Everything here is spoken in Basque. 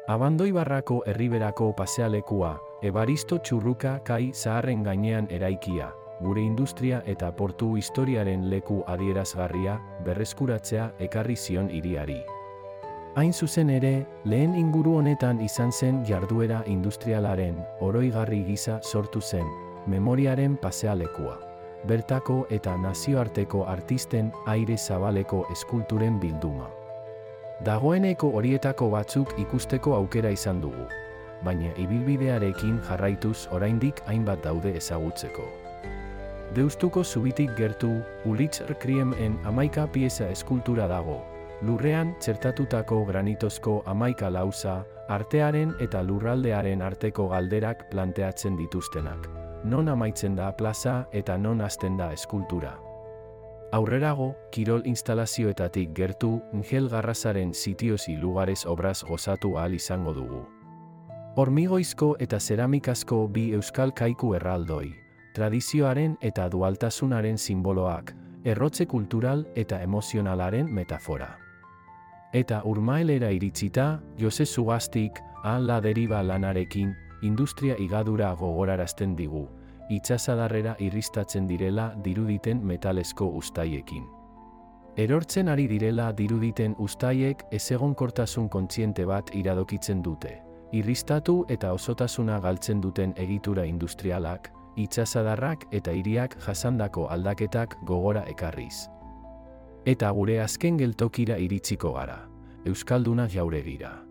Abandoibarrako herriberako pasealekua, Ebaristo Txurruka kai zaharren gainean eraikia, gure industria eta portu historiaren leku adierazgarria, berreskuratzea ekarri zion hiriari. Hain zuzen ere, lehen inguru honetan izan zen jarduera industrialaren, oroigarri gisa sortu zen, memoriaren pasealekua. Bertako eta nazioarteko artisten aire zabaleko eskulturen bilduma. Dagoeneko horietako batzuk ikusteko aukera izan dugu, baina ibilbidearekin jarraituz oraindik hainbat daude ezagutzeko. Deustuko zubitik gertu, Ulitz Kriemen 11 pieza eskultura dago, lurrean txertatutako granitozko 11 lauza, artearen eta lurraldearen arteko galderak planteatzen dituztenak. Non amaitzen da plaza eta non hasten da eskultura. Aurrerago, kirol instalazioetatik gertu, Ngel Garrazaren Sitios y Lugares obraz gozatu ahal izango dugu. Hormigoizko eta zeramikazko bi euskal kaiku erraldoi, tradizioaren eta dualtasunaren simboloak, errotze kultural eta emozionalaren metafora. Eta Urmaelera iritsita, Jose Zugaztik, La Deriva lanarekin, industria igadura gogorarazten digu, itsasadarrera irristatzen direla diruditen metalezko uztaiekin. Erortzen ari direla diruditen uztaiek ezegonkortasun kontziente bat iradokitzen dute, irristatu eta osotasuna galtzen duten egitura industrialak, itsasadarrak eta hiriak jasandako aldaketak gogora ekarriz. Eta gure azken geltokira iritsiko gara, Euskalduna jauregira.